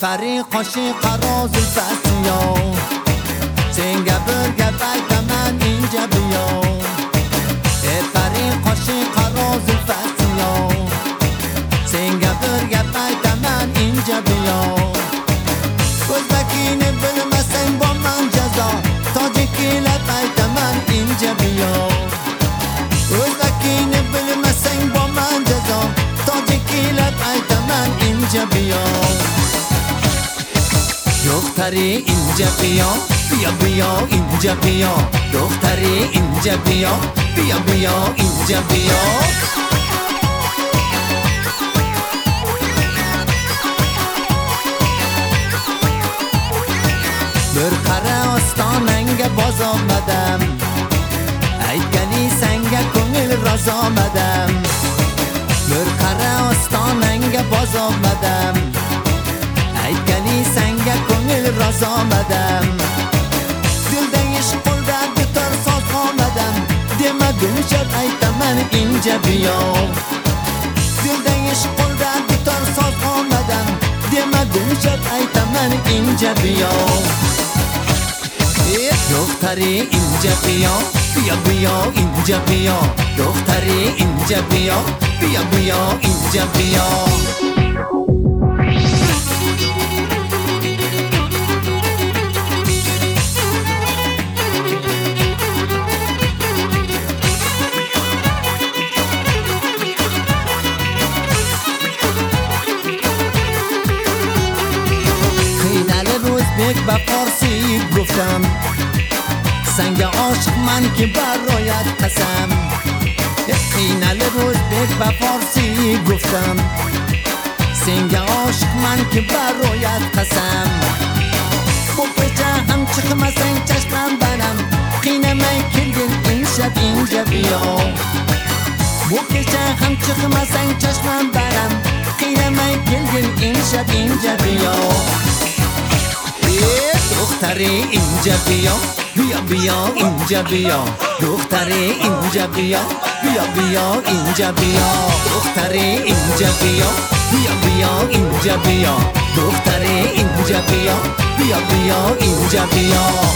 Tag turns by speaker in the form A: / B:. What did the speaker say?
A: پری قاشی قراز الفسیا سنگه برگه بگه من اینجا بیا پری قاشی قراز الفسیا سنگه برگه بگه من اینجا بیا بزبکینه بلمسن با من جزا تاجیکی لبیت من اینجا بیا بزبکینه بلمسن با من جزا تاجیکی لبیت من اینجا بیا دختری اینجا بیا بیا بیا اینجا بیا دختری اینجا بیا بیا بیا اینجا بیا برقره آستاننگ باز آمدم ایدگلی سنگ کنل راز آمدم برقره آستاننگ باز آمدم ایدگلی سنگ کنل راز آمدم دلدنش قلده گتار ساز آمدم دیمه دونشد ایتا من اینجا بیا دلدنش قلده گتار ساز آمدم دیمه دونشد ایتا من اینجا بیا دختری اینجا بیا بیا بیا اینجا بیا دختری اینجا بیا بیا بیا اینجا بیا با فارسی گفتم سنگ عاشق من که برایت قسم اینال روز بیت با فارسی گفتم سنگ عاشق من که برایت قسم با پیچه هم چخم سنگ چشمم برم خینه من کردن این شب اینجا بیا با پیچه هم چخم سنگ چشمم برم خینه من کردن این شب اینجا بیا دختری اینجا بیا بیا بیا اینجا بیا دختری اینجا بیا بیا بیا اینجا بیا دختری اینجا بیا بیا بیا اینجا بیا دختری اینجا بیا بیا بیا اینجا بیا